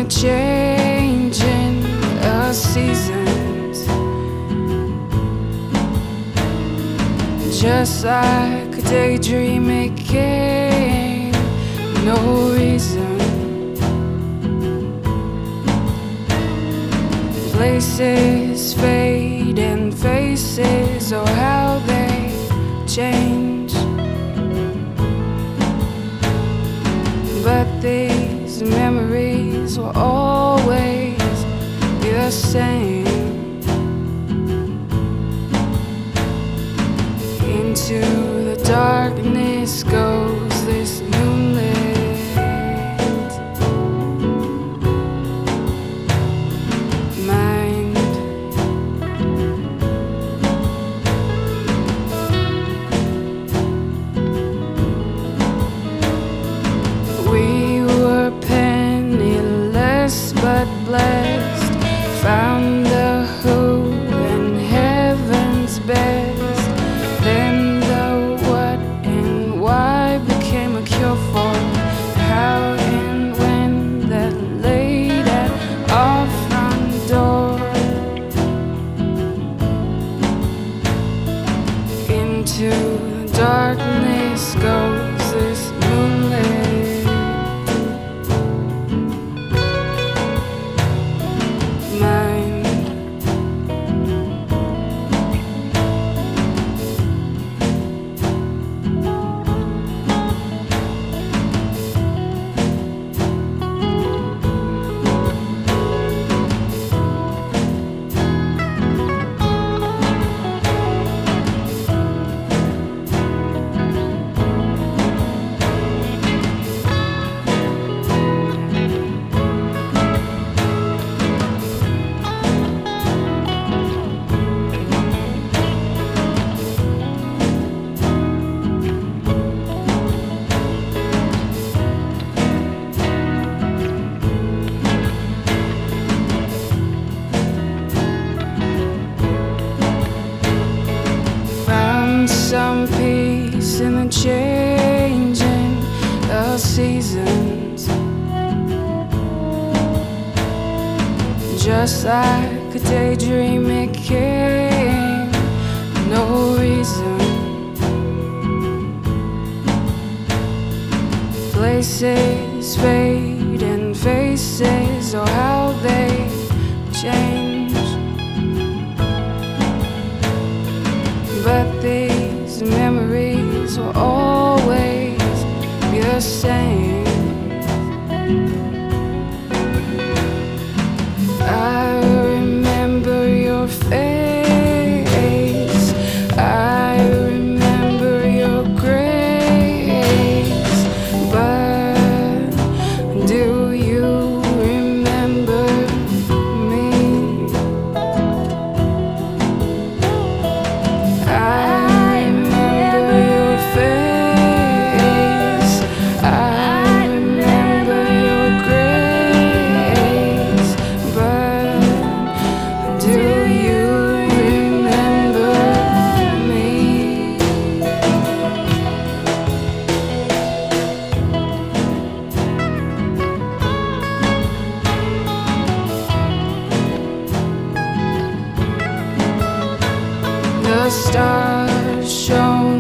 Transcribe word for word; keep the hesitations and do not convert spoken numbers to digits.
changing of seasons, just like a daydream, it came no reason. Places fade and faces, oh how they change. But these memories will always be the same. Into the darkness goes this moonlit mind. We were penniless but blessed, found the who and heaven's best. Then the what and why became a cure for how and when that laid at our front door. Into the darkness goes this moonlit mind. Some peace in the changing of seasons, just like a daydream, it came no reason. Places fade and faces, oh how they change. But these memories will always be the same. I remember your face, I remember your grace, but do you remember me? I remember your face, I remember your grace, but do you remember me? The stars shone